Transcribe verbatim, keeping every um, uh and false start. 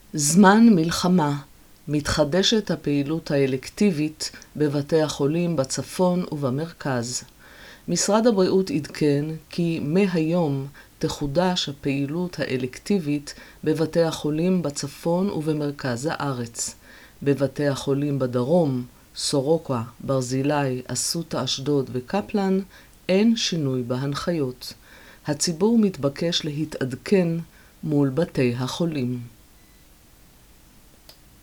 זמן מלחמה. מתחדשת הפעילות האלקטיבית בבתי החולים בצפון ובמרכז. משרד הבריאות עדכן כי מהיום תחודש הפעילות האלקטיבית בבתי החולים בצפון ובמרכז הארץ. בבתי החולים בדרום, סורוקה, ברזילי, אסותא אשדוד וקפלן, אין שינוי בהנחיות. הציבור מתבקש להתעדכן מול בתי החולים.